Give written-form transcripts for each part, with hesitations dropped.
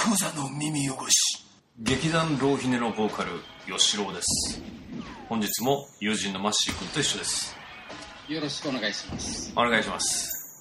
クザの耳汚し。 劇団ローヒネのボーカル吉郎です。本日も友人のマッシー君と一緒です。 よろしくお願いします。 お願いします。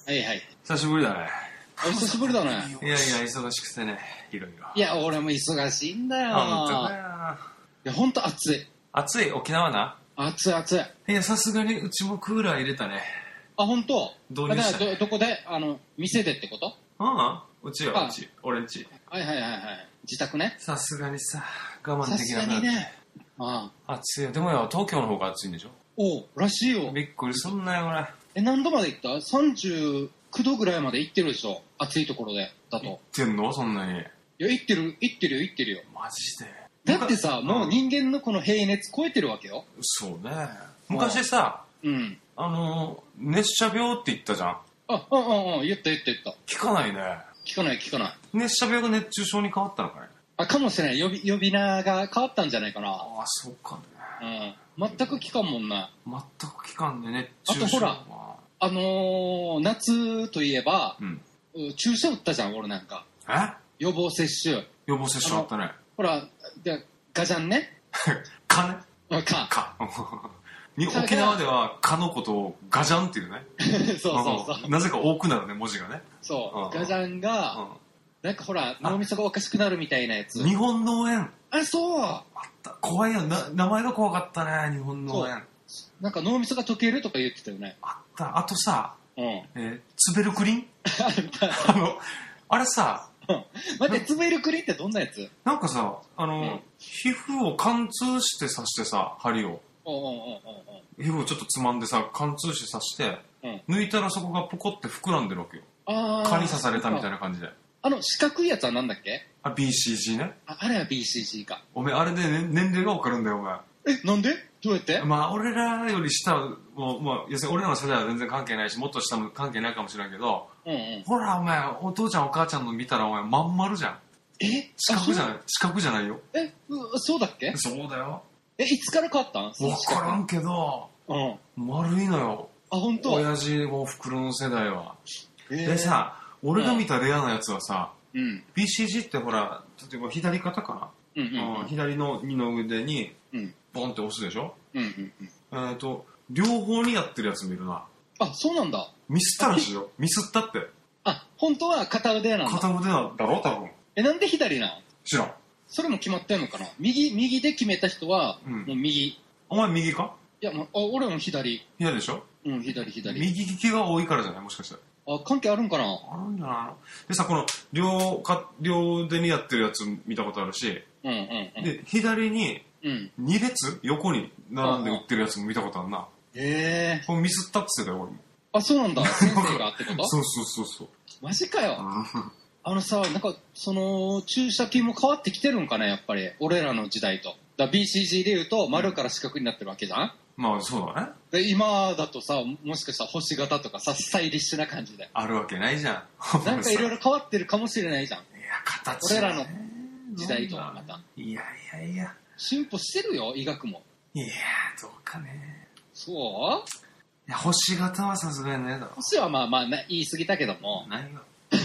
はいはい。 久しぶりだね。 お久しぶりだね。 いやいや忙しくてね、いろいろ。 いや俺も忙しいんだよ。 本当だよ。 いや本当暑い。 暑い沖縄な。 暑い暑い。 いやさすがにうちもクーラー入れたね。 あ本当。 導入したね。 どこで店でってこと？ うちようち俺んち。 はいはいはいはい。自宅ね。 さすがにさ我慢できなくなって。 さすがにね。 暑いよ。でもよ東京の方が暑いんでしょ。 おらしいよ。 びっくりすんなよこれ。 何度まで行った？39度ぐらいまで行ってるでしょ。暑いところでだと。 行ってんのそんなに。いや行ってるよ。 マジで。 だってさもう人間のこの平熱超えてるわけよ。 そうね。昔さ、熱射病って言ったじゃん。 言った。 聞かないね。 聞かない。 熱射病が熱中症に変わったのかね。 かもしれない。呼び名が変わったんじゃないかな。 そうかね。 全く聞かんもんな。 全く聞かんね、熱中症。 あとほら、夏といえば、注射打ったじゃん、俺なんか。予防接種あったね。 ほら、ガジャンね。 蚊ね。 蚊。 沖縄では蚊のことをガジャンっていうね。 そうなぜか多くなるね、文字がね。 そう。ガジャンが、なんかほら、脳みそがおかしくなるみたいなやつ。 日本脳炎。 そう。 あった。怖いよ。名前が怖かったね、日本脳炎。 なんか脳みそが溶けるとか言ってたよね。 あった。あとさ、ツベルクリンあれさ、 待って、ツベルクリンってどんなやつ？ なんかさ、皮膚を貫通して刺してさ、針を。皮膚をちょっとつまんでさ、貫通して刺して、抜いたらそこがポコって膨らんでるわけよ。蚊に刺されたみたいな感じで。 四角いやつはなんだっけ ？BCG ね。 あれは BCG か。 おめえ、あれで、年齢がわかるんだよ、お前。 なんで？どうやって？ 俺らより下は、要するに俺らの世代は全然関係ないし、もっと下も関係ないかもしれんけど、ほら、お前、お父ちゃんお母ちゃんの見たら、お前、まん丸じゃん。四角じゃないよ。 そうだっけ？ そうだよ。 いつから変わったん？ わからんけど、丸いのよ。 本当？ 親父のおふくろの世代は。でさ、俺が見たレアなやつはさ、BCG ってほら、例えば左肩かな、左の二の腕に、ボンって押すでしょ。両方にやってるやつ見るな。 そうなんだ。 ミスったらしいよ。ミスったって。 本当は片腕なんだ。 片腕なんだろ多分。 なんで左なん？ 知らん。 それも決まってんのかな。右で決めた人はもう右。 お前右か？ いや俺も左。 左でしょ。 左。 右利きが多いからじゃない、もしかして。 関係あるんかな。 あるんじゃないの。でさ、この両腕にやってるやつ見たことあるし、で左に2列横に並んで売ってるやつも見たことあるな。これミスったって言ってたよ、俺も。 そうなんだ。先生がってこと？ そう。 マジかよ。さ、なんかその注射器も変わってきてるんかな、やっぱり俺らの時代と。BCG でいうと丸から四角になってるわけじゃん。 そうだね。 で今だとさ、もしかしたら星型とかさ、スタイリッシュな感じであるわけないじゃん。 なんかいろいろ変わってるかもしれないじゃん。 いや、形俺らの時代とはまた。 いや進歩してるよ、医学も。 いやどうかね。 そう？ いや、星型はさすがにねえだろ。 星はまあ言い過ぎたけども。 ないよ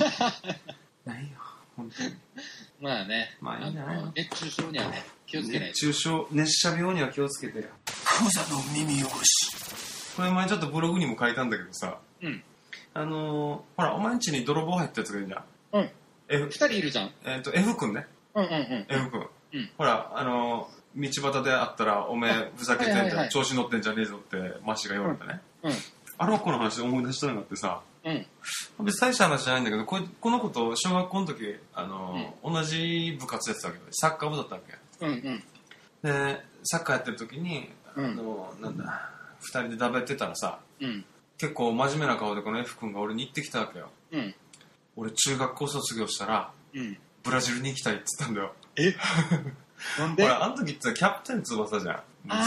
本当に。 いいんじゃないの。熱中症にはね気をつけないと。 熱射病には気をつけてよ。 クザの耳汚し。 これ前ちょっとブログにも書いたんだけどさ、ほらお前ん家に泥棒入ったやつがいるじゃん。 2人いるじゃん。 F 君ね。F 君。ほら道端で会ったらおめえふざけてんじゃん、調子乗ってんじゃねえぞってマッシーが言われたね。あの子の話で思い出したのがあってさ、別に大した話じゃないんだけど、この子と小学校の時同じ部活やってたわけど、サッカー部だったわけ。でサッカーやってる時に2人でだべってたらさ、結構真面目な顔でこの F 君が俺に言ってきたわけよ。俺中学校卒業したらブラジルに行きたいって言ったんだよ。 なんで？ 俺あの時ってキャプテン翼じゃん。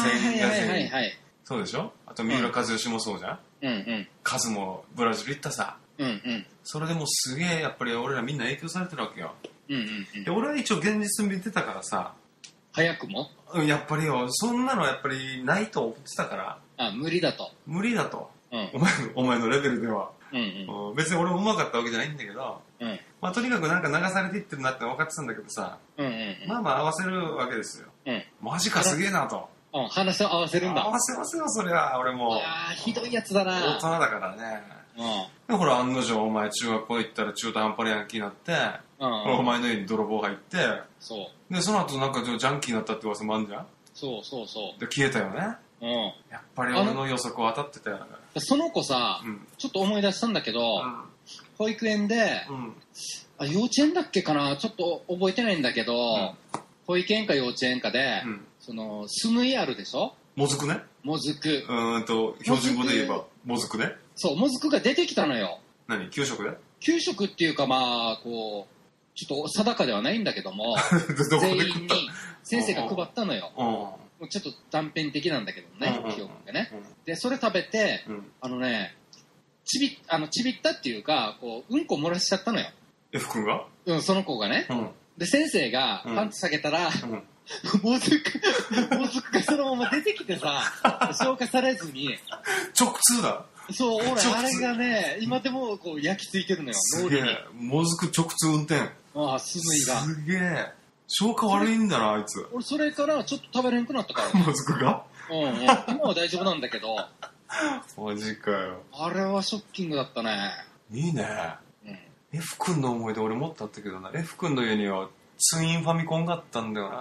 そうでしょ。あと三浦知良もそうじゃん。カズもブラジル行ったさ。それでもすげえやっぱり俺らみんな影響されてるわけよ。で俺は一応現実見てたからさ。 早くも？ やっぱりよ、そんなのやっぱりないと思ってたから。 無理だと。 お前のレベルでは。 別に俺もうまかったわけじゃないんだけど、まあとにかくなんか流されていってるなって分かってたんだけどさ、まあまあ合わせるわけですよ。マジかすげえなと。 話を合わせるんだ。 合わせますよ、そりゃ。俺も。 ああ、ひどいやつだな。 大人だからね。でほら、案の定お前中学校行ったら中途半端なヤンキーになって、お前の家に泥棒入って、で、その後なんかジャンキーになったって噂もあんじゃん。で、消えたよね。やっぱり俺の予測は当たってたよ。 その子さ、ちょっと思い出したんだけど、保育園で、幼稚園だっけかな、ちょっと覚えてないんだけど、保育園か幼稚園かで、そのスムイあるでしょ。 もずくね。 もずく。 標準語で言えばもずくね。 そう、もずくが出てきたのよ。 何？給食で？ 給食っていうかまあこうちょっと定かではないんだけども全員に先生が配ったのよ。ちょっと断片的なんだけどね、記憶がね。でそれ食べて、ちびったっていうかこううんこ漏らしちゃったのよ。 F 君が？ その子がね。で先生がパンツ下げたら、もずくがそのまま出てきてさ、消化されずに直通だ。 そう、俺あれがね今でもこう焼き付いてるのよ。 すげえ。もずく直通運転。 スムイがすげえ。消化悪いんだな、あいつ。 俺それからちょっと食べれんくなったから、ね、 もずくが？ 今は大丈夫なんだけど。 マジかよ。あれはショッキングだったね。 いいね。F 君の思い出俺もっとあったけどな。F 君の家にはツインファミコンがあったんだよな。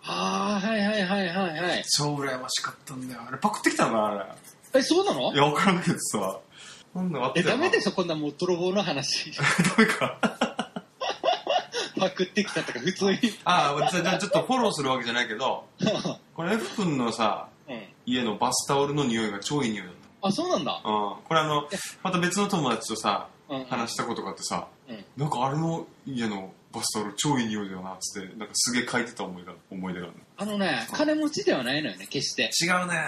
はい。 超羨ましかったんだよ。あれパクってきたな、あれ。そうなの？ いや、わからんけどさ。なんだあったよな。 ダメでしょ、こんなもう泥棒の話。 ダメか。 パクってきたとか普通に。 じゃあちょっとフォローするわけじゃないけど、これ F 君のさ、家のバスタオルの匂いが超いい匂いだった。 そうなんだ。 これまた別の友達とさ、話したことがあってさ、なんかあれの家のバスタオル超いい匂いだよなっつってなんかすげえ書いてた思い出があるね。 金持ちではないのよね、決して。 違うね。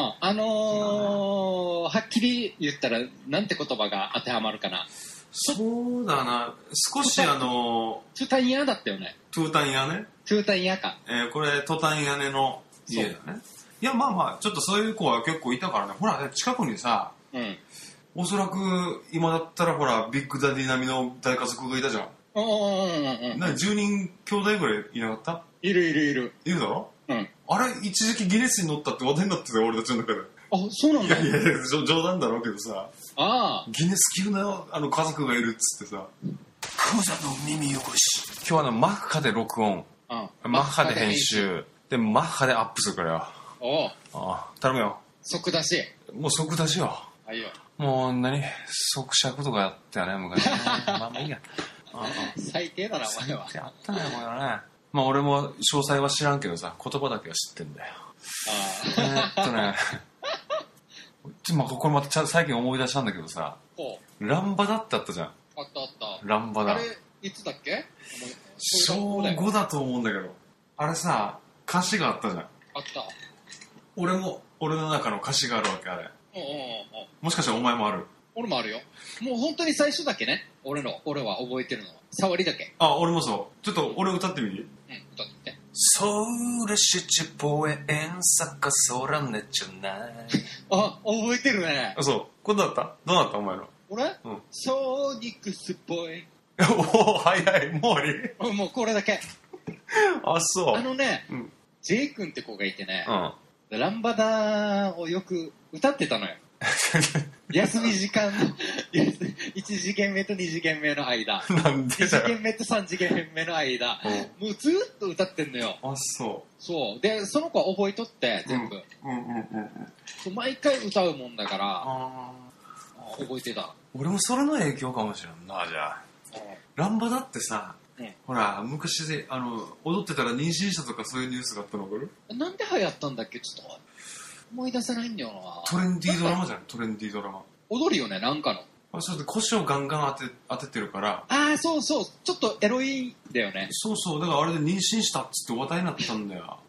はっきり言ったらなんて言葉が当てはまるかな。 そうだな。少しトゥタン屋だったよね。 トゥタン屋ね。 トゥタン屋か。 これトタン屋根の家だね。いやまあちょっとそういう子は結構いたからね。ほら近くにさ、おそらく今だったらほらビッグダディ並みの大家族がいたじゃん。10人兄弟ぐらいいなかった？ いる。 いるだろ？あれ一時期ギネスに乗ったって話題になってたよ、俺たちの中で。 そうなんだ。 いや冗談だろうけどさ。ギネス級の家族がいるっつってさ。 クザの耳汚し。 今日はマッハで録音、マッハで編集でマッハでアップするからよ。頼むよ。 即出し。 もう即出しよ。もう即尺とかやったよね昔ね。まあいいや。 最低だなお前は。 あったねこれね。まあ俺も詳細は知らんけどさ、言葉だけは知ってんだよ。これまた最近思い出したんだけどさ、ランバダってあったじゃん。 あったランバダ。 あれいつだっけ？ 小5だと思うんだけど、あれさ歌詞があったじゃん。 あった。 俺の中の歌詞があるわけ、あれ。もしかしたらお前もある？ 俺もあるよ。もう本当に最初だけね。俺は覚えてるのは触りだけ。 俺もそう。ちょっと俺歌ってみる？ 歌って。 Soureshchi poen saka sora necunai。 覚えてるね。 そう。これどうだったお前の。 俺？ソーニックスポエン。 早い。もう終わり？ もうこれだけ。 そう。 J 君って子がいてね。ランバダをよく歌ってたのよ。休み時間の1次元目と2次元目の間、 なんでだよ。 2次元目と3次元目の間、もうずっと歌ってんのよ。そうでその子は覚えとって全部、毎回歌うもんだから覚えてた。 俺もそれの影響かもしれんな。じゃあランバダってさ、ほら昔で踊ってたら妊娠したとかそういうニュースがあったの分かる？ なんで流行ったんだっけ？ちょっと思い出せないんだよな。 トレンディードラマじゃん。トレンディードラマ踊るよね、なんかの。 それで腰をガンガン当ててるから。 そうちょっとエロいんだよね。 そうだからあれで妊娠したっつって話題になったんだよ。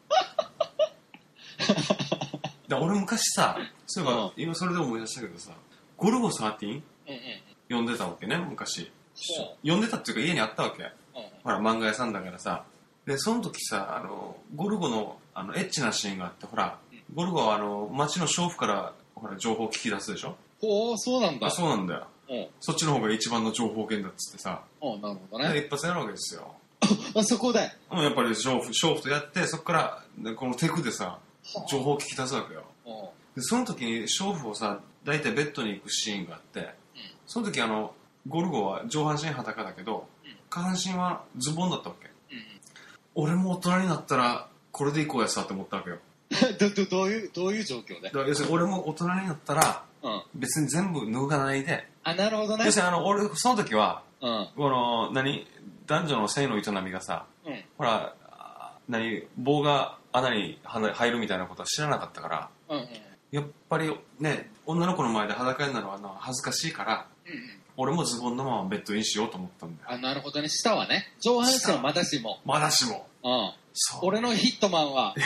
俺昔さ、そういえば今それで思い出したけどさ、ゴルゴ13読んでたわけね、昔。読んでたっていうか家にあったわけ。ほら漫画屋さんだからさ。でその時さ、ゴルゴのエッチなシーンがあって、ほらゴルゴは町の娼婦からほら情報を聞き出すでしょ。 そうなんだ。 そうなんだよ。 そっちの方が一番の情報源だっつってさ。 なるほどね。 一発やるわけですよ。 そこで。 やっぱり娼婦とやって、そこからこのテクでさ、情報を聞き出すわけよ。でその時に娼婦をさ、大体ベッドに行くシーンがあって、その時ゴルゴは上半身裸だけど、下半身はズボンだったわけ。俺も大人になったらこれで行こうやさって思ったわけよ。 どういう状況で？ 要するに俺も大人になったら、別に全部脱がないで。 なるほどね。 要するに俺その時は、この男女の性の営みがさ、ほら棒が穴に入るみたいなことは知らなかったから、やっぱりね、女の子の前で裸になるのは恥ずかしいから、俺もズボンのままベッドインしようと思ったんだよ。 なるほどね。下はね、上半身はまだしも。俺のヒットマンは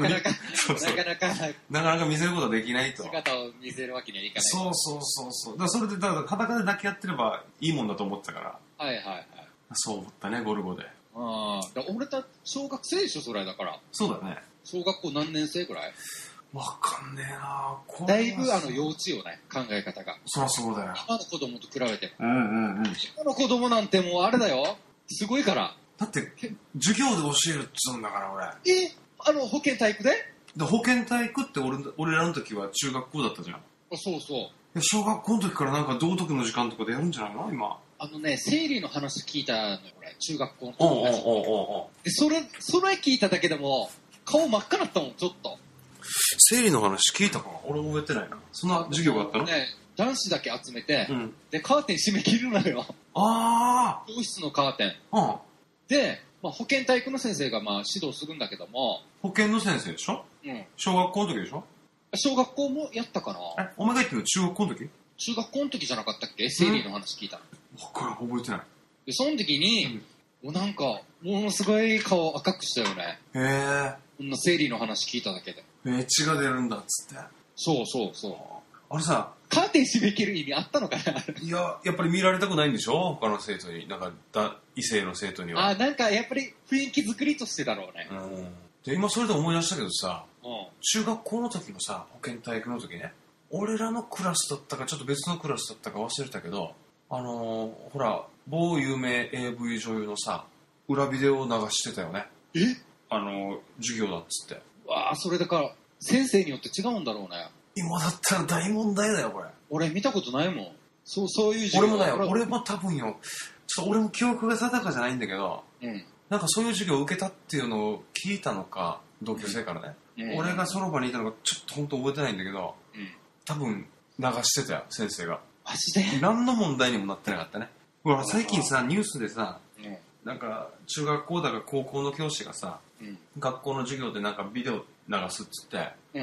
なかなか見せることはできないと。 姿を見せるわけにはいかない。 そうだからそれで裸で抱き合ってればいいもんだと思ってたから。そう思ったね、ゴルゴで。 俺たち小学生でしょ、それだから。 そうだね。 小学校何年生ぐらい？ わかんねえな。 だいぶ幼稚よね、考え方が。 そりゃそうだよ。 今の子供と比べても。今の子供なんてもうあれだよ。すごいから。 だって授業で教えるっつうんだから俺。 保健体育で？ 保健体育って俺らの時は中学校だったじゃん。 そうそう。 小学校の時からなんか道徳の時間とかでやるんじゃないの今。 生理の話聞いたのよ、俺。中学校の時で、それ聞いただけでも、顔真っ赤だったもん、ちょっと。 生理の話聞いたかな？俺覚えてないな。そんな授業があったの？ 男子だけ集めて、で、カーテン閉め切るのよ。教室のカーテン。で、保健体育の先生が指導するんだけども。 保健の先生でしょ？小学校の時でしょ？ 小学校もやったかな？ お前が言ってるの中学校の時？中学校の時じゃなかったっけ？生理の話聞いたの。 これ覚えてない。 で、その時に、もうなんか、ものすごい顔赤くしたよね。こんな生理の話聞いただけで。 血が出るんだっつって。 そう。 あれさ、 カーテン閉め切る意味あったのかな？ いや、やっぱり見られたくないんでしょ？他の生徒に。なんか、異性の生徒には。 なんかやっぱり雰囲気作りとしてだろうね。 で、今それで思い出したけどさ、中学校の時のさ、保健体育の時ね、俺らのクラスだったか、ちょっと別のクラスだったか忘れたけど、ほら、某有名 AV 女優のさ、裏ビデオを流してたよね。授業だっつって。 それだから、先生によって違うんだろうね。 今だったら大問題だよ、これ。 俺見たことないもん。そういう授業。俺もだよ。俺も多分よ。ちょっと俺も記憶が定かじゃないんだけど、なんかそういう授業を受けたっていうのを聞いたのか、同級生からね。俺がその場にいたのか、ちょっと本当覚えてないんだけど、多分流してたよ、先生が。 マジで？ 何の問題にもなってなかったね。ほら、最近さ、ニュースでさ、なんか中学校だか高校の教師がさ、学校の授業でなんかビデオ流すっつって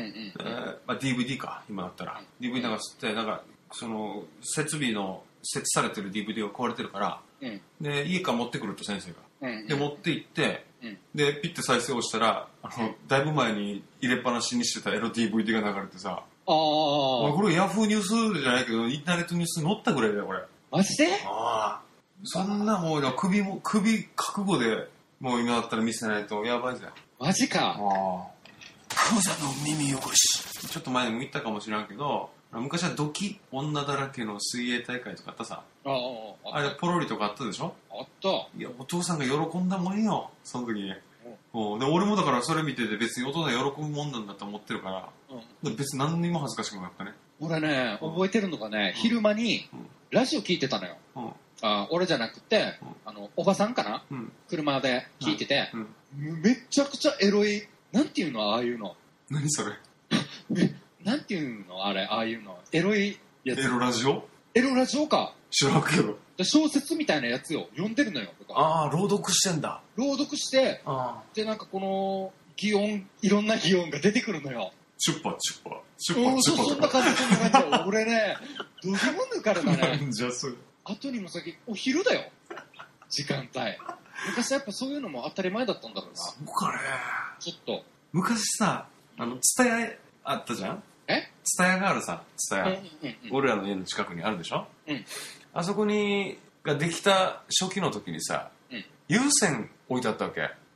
、DVD か、今だったら。DVD 流すって、なんか、その、設備の設置されてる DVD が壊れてるから、で、家から持ってくると先生が。で、持って行って、で、ピッて再生をしたら、だいぶ前に入れっぱなしにしてたエロ DVD が流れてさ、これヤフーニュースじゃないけど、インターネットニュースに載ったぐらいだよ、これ。 マジで？ そんなもう、首覚悟で、もう今だったら見せないとやばいぜ。 マジか。 クザの耳汚し。 ちょっと前にも言ったかもしれんけど、昔はドキ女だらけの水泳大会とかあったさ。あれポロリとかあったでしょ？あった。いや、お父さんが喜んだもんよ、その時に。で俺もだからそれ見てて別に大人が喜ぶもんなんだと思ってるから、別に何にも恥ずかしくなかったね。 俺ね、覚えてるのがね、昼間にラジオ聞いてたのよ。俺じゃなくて、おばさんかな、車で聞いてて、めちゃくちゃエロい、なんていうのああいうの。 何それなんていうのあれ、ああいうの。エロいやつ。 エロラジオ？ エロラジオか。 知らんけど。 小説みたいなやつを読んでるのよ。 朗読してんだ。 朗読して、で、なんかこの、擬音、いろんな擬音が出てくるのよ。 チュッパ。 そんな感じ。俺ね、どぎも抜かれたね。 なんじゃそれ。 後にも先、お昼だよ。時間帯。昔やっぱそういうのも当たり前だったんだろうな。 そうかね。 ちょっと。 昔さ、ツタヤあったじゃん？ツタヤがあるさ、ツタヤ。俺らの家の近くにあるでしょ？あそこができた初期の時にさ、有線置いてあったわけ。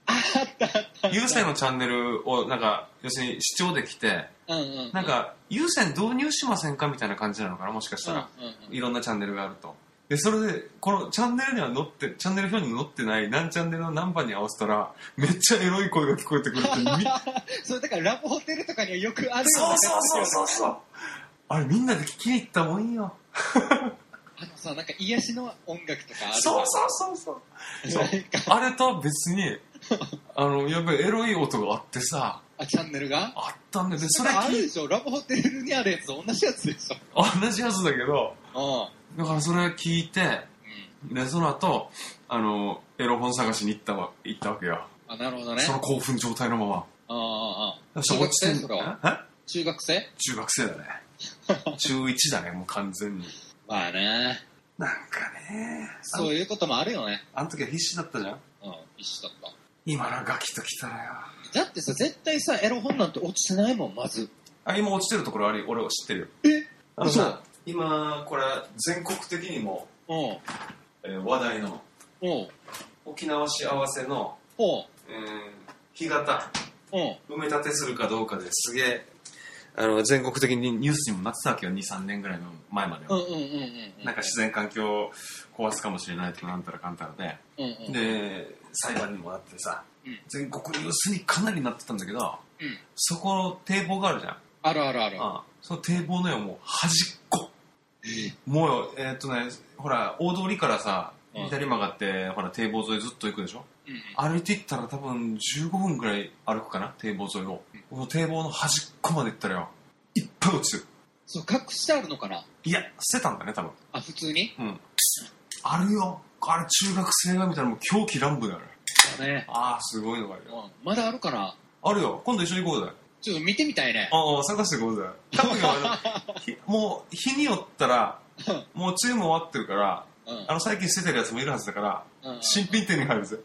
有線のチャンネルをなんか要するに視聴できて、なんか有線導入しませんかみたいな感じなのかな、もしかしたら、いろんなチャンネルがあると。でそれでこのチャンネルには載ってチャンネル表に載ってない何チャンネルの何番に合わせたらめっちゃエロい声が聞こえてくるってそれだからラブホテルとかにはよくあるよね。 そうあれみんなで聞きに行ったもんよ。 さ、なんか癒しの音楽とかある。 そうあれとは別にやっぱりエロい音があってさ、 チャンネルがあったんで、それあるでしょ。ラブホテルにあるやつと同じやつでしょ。 同じやつだけど、だからそれ聞いて、でその後エロ本探しに行ったわけよ。 なるほどね。 その興奮状態のまま。 中学生それは。中学生だね。中1だね、もう完全に。 まあね。 なんかね、 そういうこともあるよね。 あの時は必死だったじゃん。 必死だった。 今のガキと来たらよ。 だってさ、絶対さ、エロ本なんて落ちてないもん、まず。 今落ちてるところあるよ。俺は知ってるよ。 そう今これ全国的にも話題の沖縄市合わせの干潟埋め立てするかどうかですげえ全国的にニュースにもなってたわけよ。 2,3 年ぐらいの前までは。なんか自然環境を壊すかもしれないとかなんたらかんたらで、で裁判にもなってさ、全国ニュースにかなりなってたんだけど、そこの堤防があるじゃん。 ある。 その堤防のよ、もう端っこ、もうよほら大通りからさ左曲がってほら堤防沿いずっと行くでしょ、歩いていったら多分15分ぐらい歩くかな、堤防沿いを。この堤防の端っこまで行ったらよ、いっぱい落ちてる。 そう、隠してあるのかな。 いや捨てたんだね多分。 普通にあるよ。あれ中学生が見たらもう狂気乱舞だよね。 すごいのがあるよ。 まだあるかな。 あるよ。今度一緒に行こうぜ。 ちょっと見てみたいね。 探していこうぜ。多分もう日によったらもう梅雨も終わってるから、最近捨ててるやつもいるはずだから、新品店に入るぜ。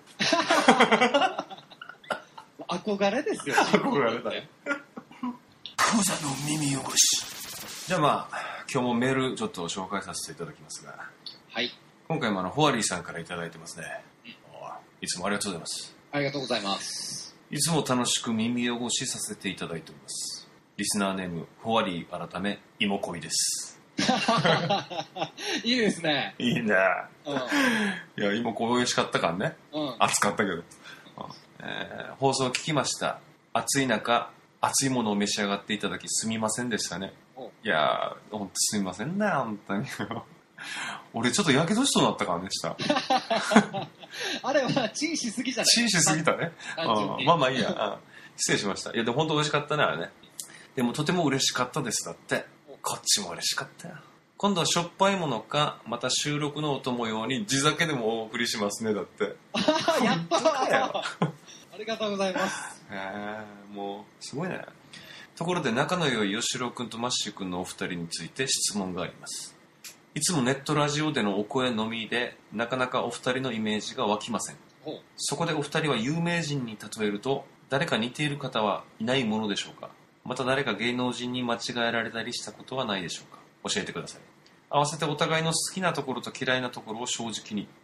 憧れですよ。 憧れだよ。 クザの耳汚し。 じゃあ今日もメールちょっと紹介させていただきますが、 はい。 今回もホワリーさんからいただいてますね。いつもありがとうございます。 ありがとうございます。 いつも楽しく耳汚しさせていただいております。リスナーネームホワリー改め芋恋です。 いいですね。 いいね。いや芋恋美味しかったからね。暑かったけど、放送を聞きました。暑い中熱いものを召し上がっていただきすみませんでしたね。いやーほんとすみませんね、本当に。俺ちょっとやけどしそうになったからね、したあれはチンしすぎじゃない？ チンしすぎたね。まあいいや。失礼しました。いやでも本当美味しかったね、あれね。でもとても嬉しかったです。だってこっちも嬉しかったよ。今度はしょっぱいものかまた収録のお供用に地酒でもお送りしますね。だってやったーありがとうございます。 もうすごいね。ところで仲の良い吉郎くんとマッシュくんのお二人について質問があります。いつもネットラジオでのお声のみでなかなかお二人のイメージが湧きません。そこでお二人は有名人に例えると誰か似ている方はいないものでしょうか。また誰か芸能人に間違えられたりしたことはないでしょうか。教えてください。合わせてお互いの好きなところと嫌いなところを正直に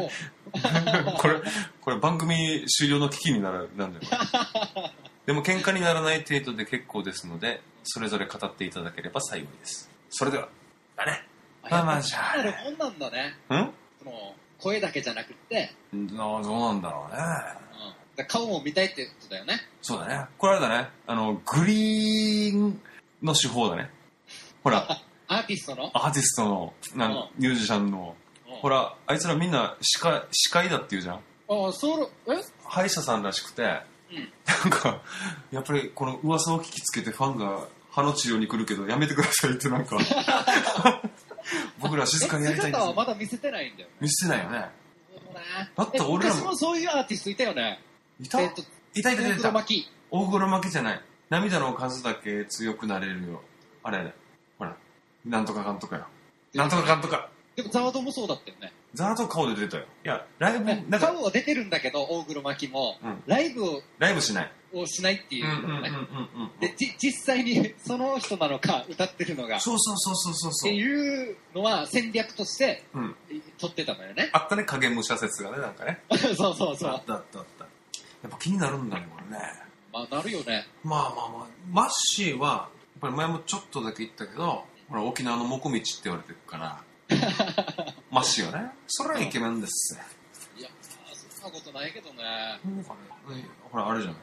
これ番組終了の危機になんだよ。でも喧嘩にならない程度で結構ですのでそれぞれ語っていただければ幸いです。それではだね。まあじゃあある本なんだね。その声だけじゃなくってどうなんだろうね、 顔も見たいってことだよね。 そうだね。これあれだね、グリーンの手法だね。ほらアーティストのミュージシャンのほらあいつらみんな司会だって言うじゃん。歯医者さんらしくて、なんかやっぱりこの噂を聞きつけてファンが歯の治療に来るけどやめてくださいってなんか僕ら静かにやりたいんです。 姿はまだ見せてないんだよね。 見せてないよね。だって俺らも昔もそういうアーティストいたよね。 いた。大黒摩季じゃない。涙の数だけ強くなれるよ。あれほらなんとかかんとかよ。なんとかかんとか。 でもザワードもそうだったよね。 ザワード顔で出たよ。いやライブなんか顔は出てるんだけど大黒摩季も、ライブしないっていうのね。で実際にその人なのか歌ってるのがそうっていうのは戦略として撮ってたのよね。 あったね、影武者説がね、なんかね。 そうあった。 やっぱ気になるんだね、これね。 まあ、なるよね。 まあ。マッシーは、やっぱり前もちょっとだけ言ったけど、ほら、沖縄のモコミチって言われてるから、マッシーはね、それはイケメンですよ。 いや、そんなことないけどね。 ほら、あれじゃない。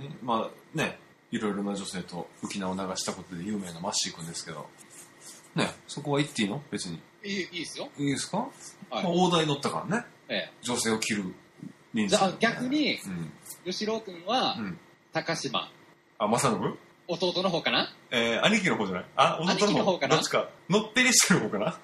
ね、まあね、いろいろな女性と沖縄を流したことで有名なマッシー君ですけど、ね、そこは言っていいの別に。 いいですよ。 いいですか、はい、 まあ、 大台乗ったからね。 ええ、 女性を切る人数。 じゃあ逆に、吉郎君は、高島。 あ、正信？ 弟の方かな？ 兄貴の方じゃない？あ、弟の方かな？どっちか。のっぺりしてる方かな？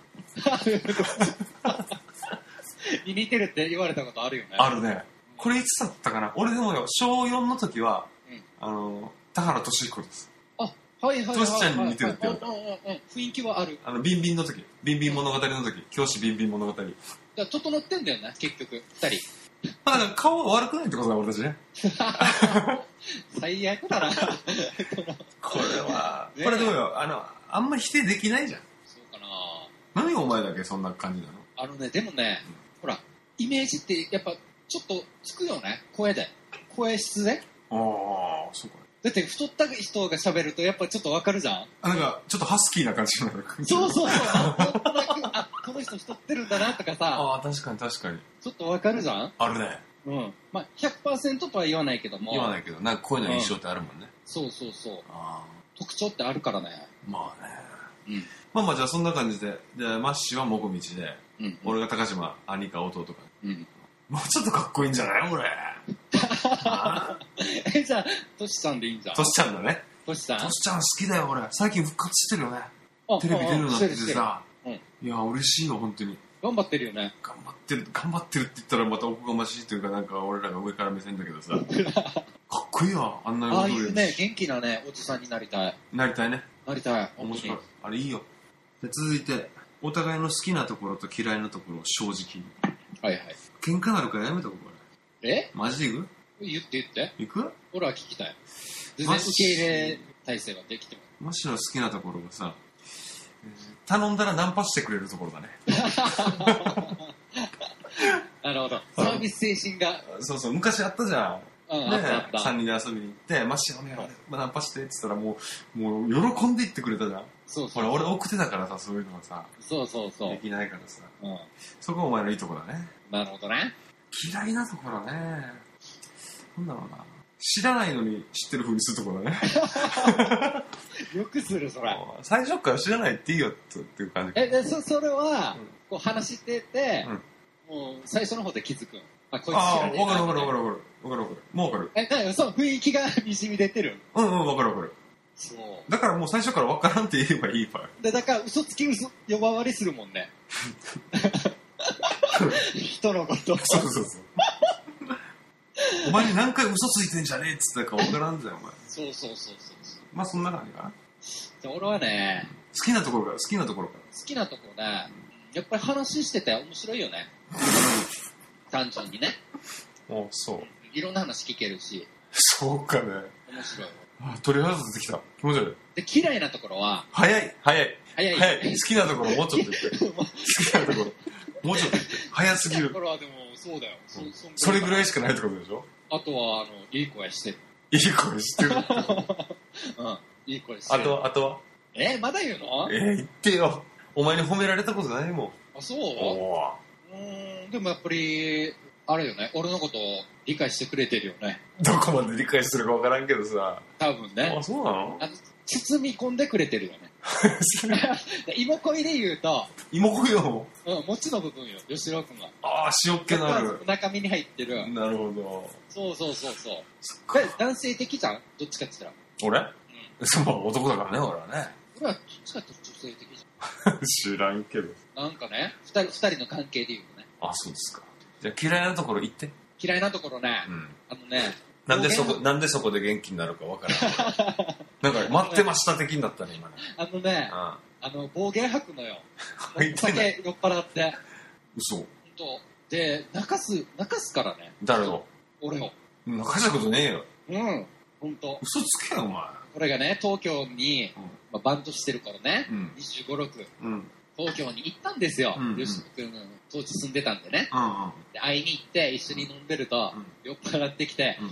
に似てるって言われたことあるよね。 あるね。これいつだったかな？俺でもよ、小4の時は、田原俊彦です。 あ、はい。 トシちゃんに似てるって言われた。 雰囲気はある。 ビンビンの時。ビンビン物語の時。教師ビンビン物語。 じゃあ、整ってんだよね、結局、二人。 まあ、顔悪くないってことだ、俺たちね。 最悪だな。 これは、これどうよ、あんま否定できないじゃん。 そうかな。 何がお前だけそんな感じなの？ でもね、ほら、イメージってやっぱ、ちょっとつくよね、声で。声質で。 ああ、そうか。 だって太った人が喋るとやっぱちょっとわかるじゃん。 なんかちょっとハスキーな感じになる。 そう。なんとなく、あ、この人太ってるんだなとかさ。 ああ、確かに。 ちょっとわかるじゃん。 あるね。 まあ 100% とは言わないけども。 言わないけど、なんか声の印象ってあるもんね。 そう。特徴ってあるからね。 まあね。まあじゃあそんな感じで、じゃあマッシーはモコミチで、俺が高島、兄か弟か。もうちょっとかっこいいんじゃない俺。 じゃあ、トシちゃんでいいんじゃん。 トシちゃんだね。 トシちゃん好きだよ、俺。最近復活してるよね。テレビ出るようになっててさ。いや、嬉しいよ、本当に。 頑張ってるよね。 頑張ってるって言ったらまたおこがましいというか、なんか俺らが上から目線だけどさ。かっこいいよ、あんなああいうね、元気なね、おじさんになりたい。 なりたいね。 なりたい。 面白い。あれいいよ。で続いて、お互いの好きなところと嫌いなところを正直に。 はい。 喧嘩なるからやめとここれ。 マジで行く？ 言って。 行く？ 俺は聞きたい。全然受け入れ体制はできても。 マッシュの好きなところがさ、頼んだらナンパしてくれるところだね。 なるほど。サービス精神が。 そう、昔あったじゃん。 あった。 3人で遊びに行って、マッシュお願いナンパしてって言ったらもう喜んで言ってくれたじゃん。 そう。 ほら、俺送ってたからさ、そういうのがさ。 そう。 できないからさ。そこがお前のいいところだね。 なるほどね。 嫌いなところね。なんだろうな。知らないのに知ってる風にするところだね。 よくする、それ。 最初から知らないっていいよっていう感じ。 それは、こう話してて、もう最初の方で気づく。あ、こいつ知らねえな。 わかる。もうわかる。 そう、雰囲気がにじみ出てる。 わかる。そう。だからもう最初からわからんって言えばいいわよ。 だから嘘つき呼ばわりするもんね。人のこと。 そう。お前に何回嘘ついてんじゃねえっつったかわからんじゃん、お前。 そう。 まあそんな感じかな。 じゃあ俺はね、 好きなところから。 好きなところね、やっぱり話してて面白いよね。単純にね。 そう。 いろんな話聞けるし。 そうかね。 面白い。 とりあえず出てきた。気持ち悪い。 で、嫌いなところは。 早い。好きなところもうちょっと言って。好きなところ。もうちょっと言って。早すぎる。 好きなところはでも、そうだよ。 それぐらいしかないってことでしょ？ あとは、いい声してる。 いい声してる。 いい声してる。 あとは？ まだ言うの？ 言ってよ。お前に褒められたことないもん。 あ、そう？でもやっぱり、あれよね。俺のことを理解してくれてるよね。 どこまで理解するかわからんけどさ。 多分ね。 あ、そうなの？ 包み込んでくれてるよね。芋恋で言うと。 芋恋よ。 餅の部分よ、吉郎君が。 ああ、塩っ気のある。 中身に入ってる。 なるほど。 そう。男性的じゃん？どっちかって言ったら。俺？そう、男だからね、俺はね。 俺はどっちかって女性的じゃん。知らんけど。 なんかね、二人の関係で言うとね。 あ、そうですか。じゃあ嫌いなところ言って。 嫌いなところね。 なんでそこで元気になるかわからん。なんか待ってました的になったね、今ね。 暴言吐くのよ。酒酔っ払って。 嘘。 で、泣かすからね。 誰を？ 俺を。 泣かしたことねえよ。 ほんと。 嘘つけよ、お前。 俺がね、東京に、バンドしてる頃ね、25、6、東京に行ったんですよ。吉野君、当時住んでたんでね。で会いに行って、一緒に飲んでると、酔っ払ってきて、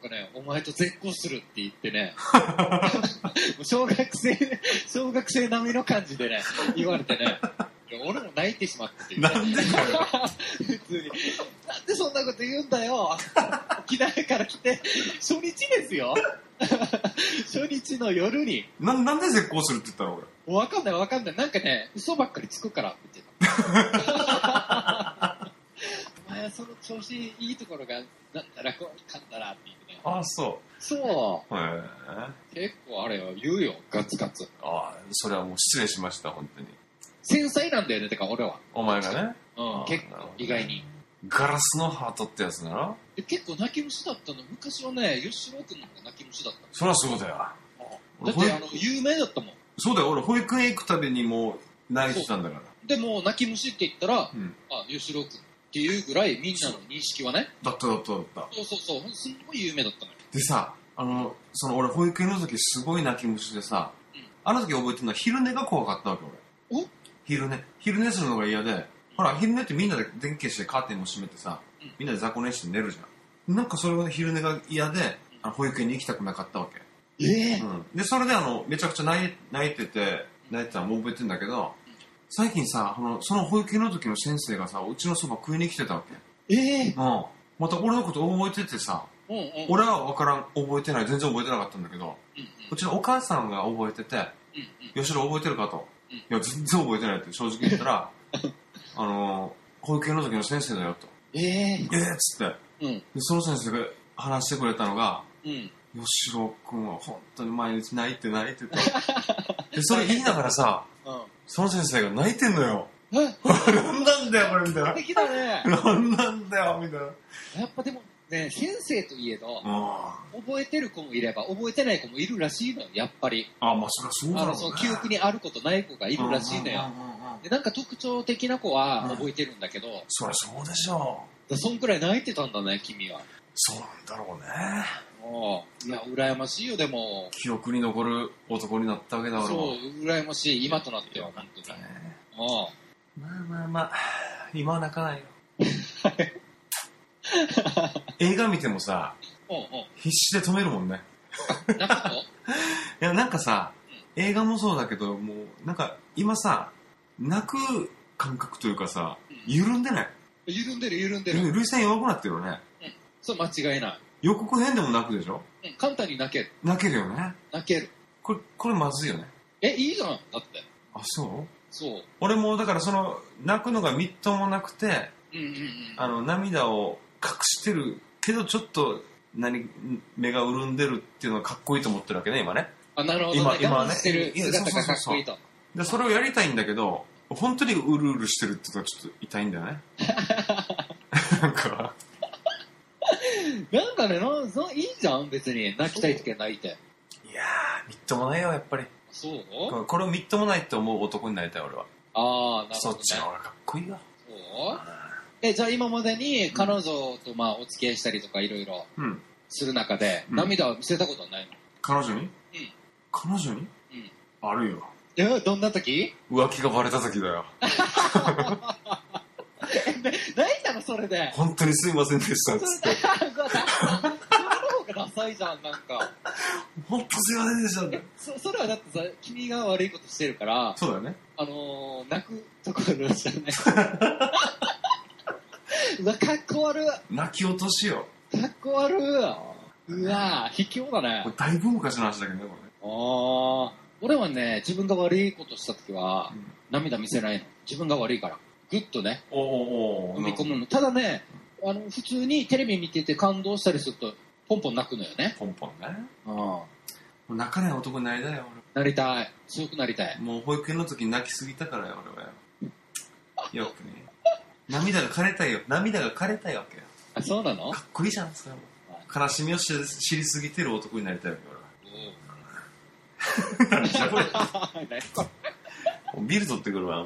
かね、お前と絶交するって言ってね、小学生並みの感じでね、言われてね、俺も泣いてしまってて、ね、 なんでだよ。 普通に。なんでそんなこと言うんだよ。沖縄から来て、初日ですよ。初日の夜に。 なんで絶交するって言ったの俺。 わかんない。なんかね、嘘ばっかりつくからって言ってた。お前その調子いいところが、なんたらこういかんだらって言ってね。 ああ、そう。 そう。 へえ。 結構あれよ、言うよ、ガツガツ。 ああ、それはもう失礼しました、本当に。 繊細なんだよね、てか俺は。 お前がね。 うん、結構、意外に。 ガラスのハートってやつだろ。 結構泣き虫だったの。昔はね、吉郎君の方が泣き虫だったの。 そりゃそうだよ。 だって有名だったもん。 そうだよ、俺保育園行くたびにもう泣いてたんだから。 でも泣き虫って言ったら、 うん、 あ、吉郎君っていうぐらいみんなの認識はね。 だった。そうすんごい有名だったのよ。 でさ、その俺保育園の時すごい泣き虫でさ、うん、あの時覚えてるのは昼寝が怖かったわけ俺。昼寝するのが嫌で、ほら昼寝ってみんなで電気消してカーテンも閉めてさ、うん、みんなで雑魚寝して寝るじゃん。なんかそれは昼寝が嫌で、保育園に行きたくなかったわけ。うん、でそれでめちゃくちゃ泣いてたのも覚えてるんだけど、最近さその保育園の時の先生がさうちのそば食いに来てたわけ。また俺のこと覚えててさ、俺は覚えてない、全然覚えてなかったんだけど、うちのお母さんが覚えてて、吉野覚えてるかと、いや全然覚えてないって正直言ったら保育園の時の先生だよと。っつって、でその先生が話してくれたのが、吉郎君は本当に毎日泣いてた。でそれ言いながらさ、その先生が泣いてんのよ。なんなんだよこれみたいな。 素敵だね。 なんなんだよみたいな。 やっぱでもね、先生といえど、覚えてる子もいれば覚えてない子もいるらしいのよ、やっぱり。 まあそりゃそうだろうね。 その記憶にある子とない子がいるらしいのよ。でなんか特徴的な子は覚えてるんだけど、 そりゃそうでしょう。そんくらい泣いてたんだね、君は。 そうなんだろうね。 いや、羨ましいよ、でも。 記憶に残る男になったわけだ俺も。 そう、羨ましい。今となっては、本当に。 まあ、今は泣かないよ。映画見てもさ、必死で止めるもんね。 泣くの？ いや、なんかさ、映画もそうだけど、もう、なんか、今さ、泣く感覚というかさ、緩んでない？ 緩んでる。 涙腺弱くなってるよね。 そう、間違いない。 予告編でも泣くでしょ？ 簡単に泣ける。 泣けるよね。 泣ける。これまずいよね。 いいじゃん、だって。 あ、そう？ そう。 俺もだから泣くのがみっともなくて、涙を隠してるけどちょっと目が潤んでるっていうのがかっこいいと思ってるわけね、今ね。 あ、なるほど、ね。今ね。してる姿がかっこいいと。 で、それをやりたいんだけど、本当にうるうるしてるっていうのはちょっと痛いんだよね。なんかね、いいじゃん、別に。泣きたいときは泣いて。 いやー、みっともないよ、やっぱり。 そう？ これをみっともないって思う男になりたい、俺は。 ああ、なるほど、ね。 そっちの方がかっこいいよ。 そう？じゃあ今までに彼女とお付き合いしたりとかいろいろする中で、涙を見せたことはないの？彼女に？ 彼女に？あるよ。 どんな時？ 浮気がバレた時だよ。 泣いたのそれで。 本当にすいませんでしたっつって。 それの方がダサいじゃん、なんか。 本当すいませんでしたって。 それはだってさ、君が悪いことしてるから。 そうだよね。 泣くところじゃない。うわ、かっこ悪い。 泣き落としよ。 かっこ悪い。うわ、卑怯だね。 これだいぶ昔の話だけどね、これ。 俺はね、自分が悪いことした時は、涙見せないの。自分が悪いから。ぐっとね、踏み込むの。ただね、普通にテレビ見てて感動したりすると、ポンポン泣くのよね。 ポンポンね。泣かない男になりたいよ、 俺。なりたい。強くなりたい。 もう保育園の時に泣きすぎたからよ、俺はよ。よくね。涙が枯れたいわけよ。 あ、そうなの？ かっこいいじゃん、それも。悲しみを知りすぎてる男になりたいわけよ、俺は。何じゃこれ。ビール取ってくるわ、もう。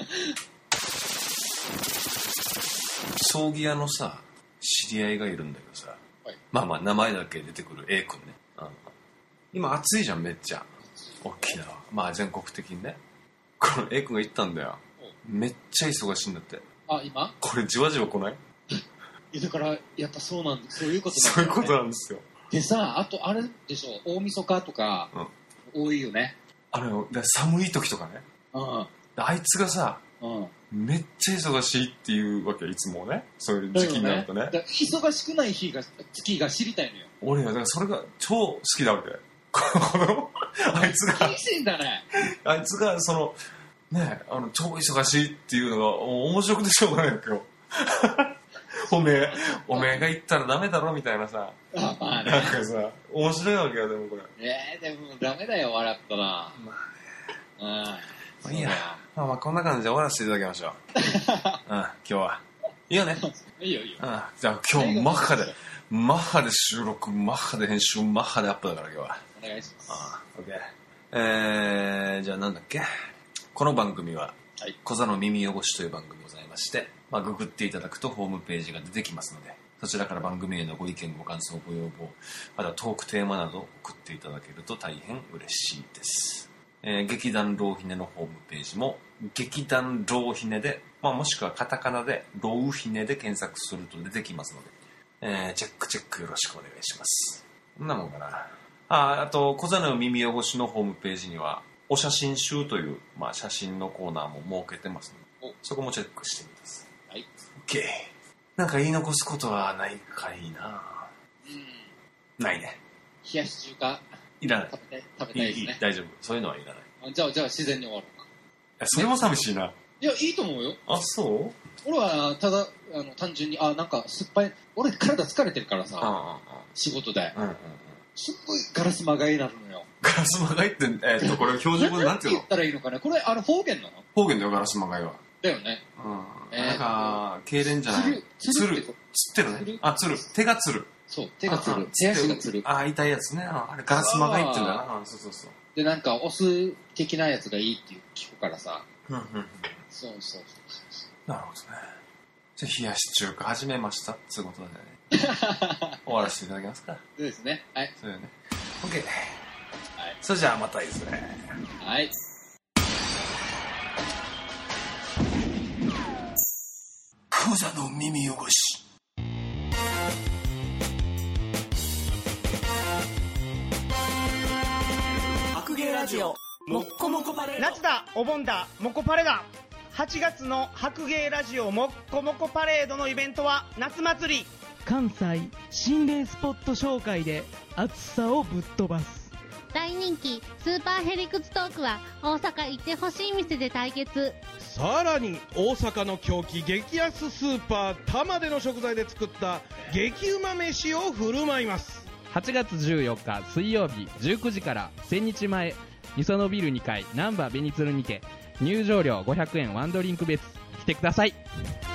葬儀屋のさ、知り合いがいるんだけどさ、まあ名前だけ出てくる A 君ね。今暑いじゃん、めっちゃ。沖縄。まあ全国的にね。この A 君が言ったんだよ。めっちゃ忙しいんだって。 あ、今？ これじわじわ来ない？ だから、やっぱそういうことなんだよね。 そういうことなんですよ。 でさ、あとあれでしょ、大晦日とか、多いよね。 寒い時とかね。あいつがさ、めっちゃ忙しいっていうわけ、いつもね。そういう時期になるとね。 忙しくない月が知りたいのよ。 俺はだからそれが超好きだわけ。あいつが。 厳しいんだね。 あいつがね、超忙しいっていうのが面白くてしょうがないわけよ。おめえが言ったらダメだろみたいなさ。 まあね。 なんかさ、面白いわけよ、でもこれ。 でもダメだよ、笑ったら。まあね。いいや。まあこんな感じで終わらせていただきましょう。今日は。いいよね。 いいよ。 じゃあ今日マッハで収録、マッハで編集、マッハでアップだから今日は。 お願いします。 OK。じゃあなんだっけ。この番組は、小座の耳汚しという番組でございまして、ググっていただくとホームページが出てきますので、そちらから番組へのご意見、ご感想、ご要望、またトークテーマなど送っていただけると大変嬉しいです。劇団ローヒネのホームページも、劇団ローヒネで、もしくはカタカナでローヒネで検索すると出てきますので、チェックよろしくお願いします。そんなもんかな。あと、小座の耳汚しのホームページには、お写真集という、写真のコーナーも設けてますので、そこもチェックしてみてください。はい。OK。なんか言い残すことはないかいな。ないね。 冷やし中華いらない。 食べたいですね。 大丈夫。そういうのはいらない。 じゃあ自然に終わろうか。 それも寂しいな。 いや、いいと思うよ。 あ、そう？ 俺はただ単純になんか酸っぱい。俺体疲れてるからさ、仕事で。すっごいガラスまがいになるのよ。 ガラスまがいってこれ標準語でなんていうの？ 言ったらいいのかね。これ方言なの？ 方言だよ、ガラスまがいは。 だよね。 なんか痙攣じゃない。つるってるね。つる。手がつる。 そう、手がつる。手足がつる。 痛いやつね。あれガラスまがいって言うんだな。そう。 で、なんか、オス的なやつがいいって聞くからさ。そう。 なるほどね。じゃあ、冷やし中華始めましたってことでね。終わらせていただきますか。 そうですね。はい。 そうよね。OK。はい。それじゃあ、またいいですね。 はい。 クザの耳汚し。白芸ラジオもっこもこパレード。 夏だお盆だもこパレだ。8月の白芸ラジオもっこもこパレードのイベントは夏祭り。 関西心霊スポット紹介で暑さをぶっ飛ばす。 大人気スーパーヘリクツトークは大阪行ってほしい店で対決。 さらに大阪の狂気激安スーパー玉での食材で作った激うま飯を振る舞います。 8月14日水曜日19時から千日前みそのビル2階ナンバーベニツルにて入場料500円ワンドリンク別。来てください。